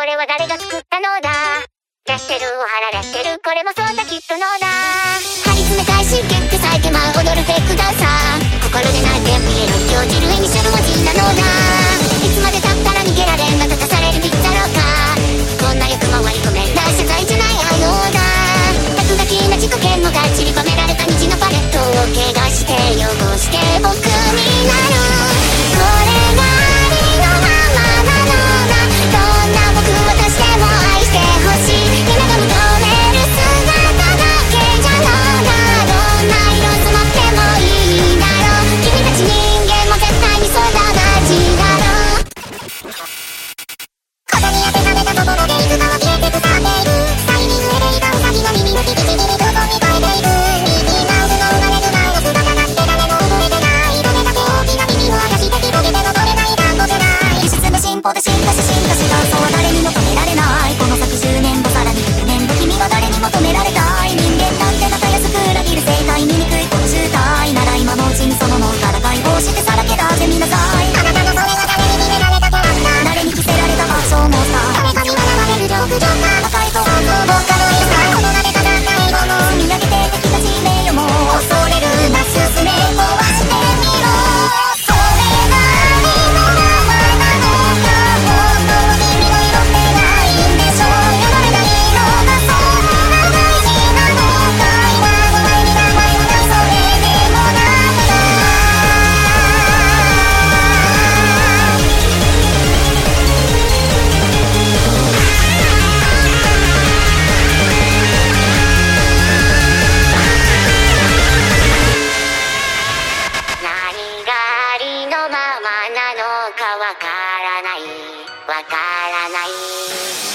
れは誰が作ったのだ。レッテルを貼られてる、これもそうだきっとのだ。張り詰めたいし結局咲いて舞う踊るフェイクダンサー、心で泣いて見える生じるイニシャル文字なのだ。いつまで経ったら逃げられんが立たされるビッツァローか。こんな欲回り込めんな謝罪じゃないあのだ。落書きな自己嫌悪が散りばめられた虹のパレットを怪我して汚して僕になる。これがありのままなのだ。どんな僕を足しても愛してほしい。皆が認める姿だけじゃのだ。どんな色染まってもいいだろう。君たち人間も絶対にそうだ同じだろう。肩に汗が出たところでいつかは消えて腐っている。サイニングエレイがウサギの耳抜き唇ずっと見変えていく。ミッキーマウスの生まれる前の姿なんて誰も覚えてない。どれだけ大きな耳をあやして広げても取れないなんぼじゃない。技術の進歩で進化し進化しが嘘は誰にも止められない。この先10年後さらに100年後君は誰にも止められたい。人間なんてまた安く裏切る生態醜いこの集体なら今のうちにその脳から解放してさらけ出してみなさい。あなたのそれが誰に決められたキャラクター、誰に着せられたファッションモンスター、誰かに笑われるジョークジョーカー、赤いと想像僕かのインスター、この名で飾った英語の見上げて敵たち名誉も恐れるな進め壊してみろ。それがありのままなのか。本当は君の色ってないんでしょう。呼ばれないのがそんな大事なのか。今の前に名前がそれでもなんだ。何がありのままなのかわからないわからない。